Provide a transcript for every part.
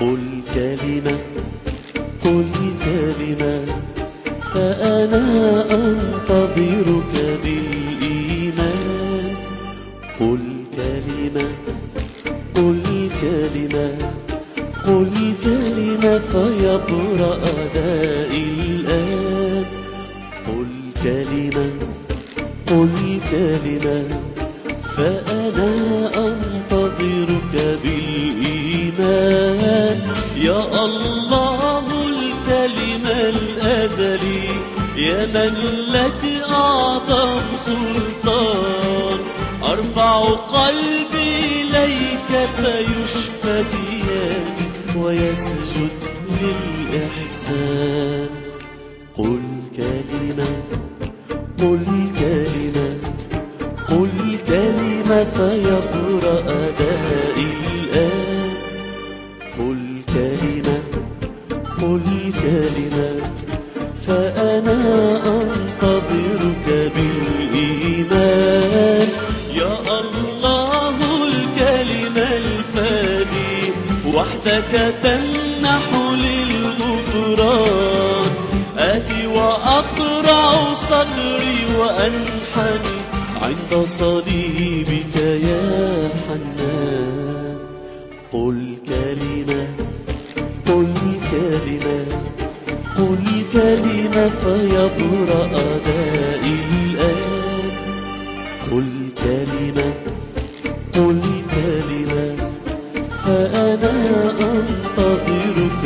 قل كلمة قل كلمة فأنا أنتظرك بالإيمان. قل كلمة قل كلمة قل كلمة فيبرأ دائي الآن. قل كلمة قل كلمة فأنا أنتظرك بالإيمان. يا الله الكلمة الأزلي يا من لك أعظم سلطان، أرفع قلبي إليك فيشفى دياني ويسجد للإحسان. قل كلمة قل كلمة قل كلمة فيبرأ دائي الآن. قل كلمة قل كلمة فأنا أنتظرك بالإيمان. يا الله الكلمة الفادي وحدك تمنح للغفران. آتي وأقرع صدري وأنحني عند صليبك يا حنان. قل كلمة قل كلمة قل كلمة فيبرأ دائي الآن. قل كلمة قل كلمة فأنا أنتظرك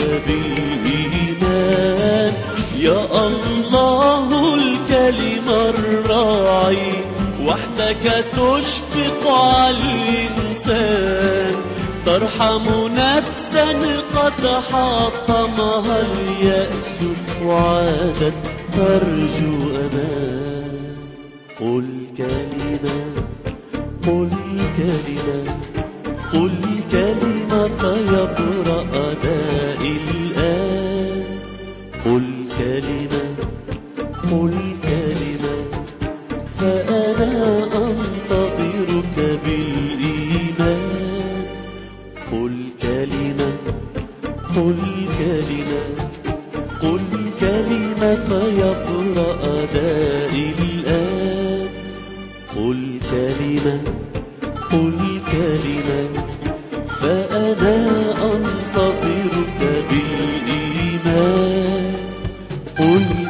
بالإيمان. يا الله الكلمة الراعي وحدك تشفق على الإنسان، ترحم نفسا قد حطمها اليأس وعادت ترجو أمان. قل كلمة قل كلمة قل كلمة فيبرأ دائي الآن. قل كلمة قل كلمة فأنا أنتظرك بالإيمان. قل كلمة قل كلمة قل كلمة فيبرأ دائي الآن. قل كلمة قل كلمة فأنا أنتظرك بالإيمان. قل